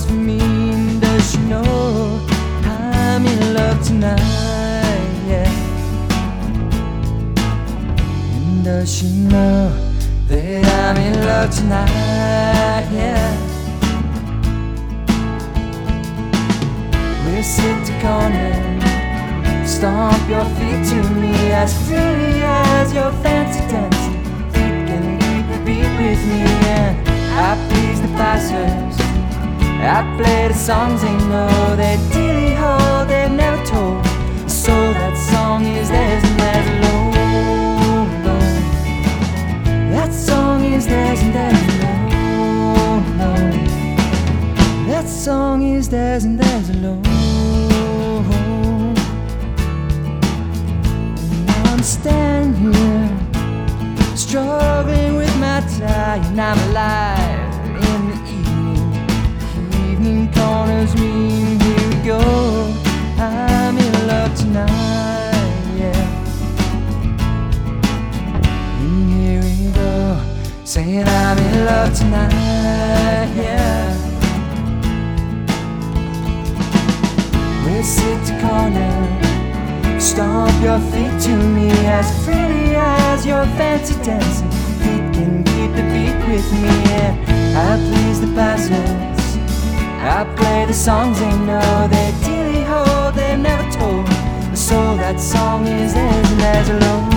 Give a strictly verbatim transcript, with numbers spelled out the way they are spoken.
for me. And does she know I'm in love tonight? Yeah. And does she know that I'm in love tonight? Yeah. We'll sit to corner, stomp your feet to me, as freely as your fancy dancing feet can keep the beat with me. And I please the passers, I play the songs they know, they dilly ho, they've never told. So that song is theirs and theirs alone, alone. That song is theirs and theirs alone, alone. That song is theirs and theirs alone. Standing here, struggling with my tie, and I'm alive in the evening. Evening corners me, here we go. I'm in love tonight, yeah. And here we go, saying I'm in love tonight, yeah. We'll sit to corner, stomp your feet to me, as freely as your fancy dancing feet can keep the beat with me. Yeah. I please the passers, I play the songs they know, they dilly ho, they've never told. So that song is theirs and theirs alone.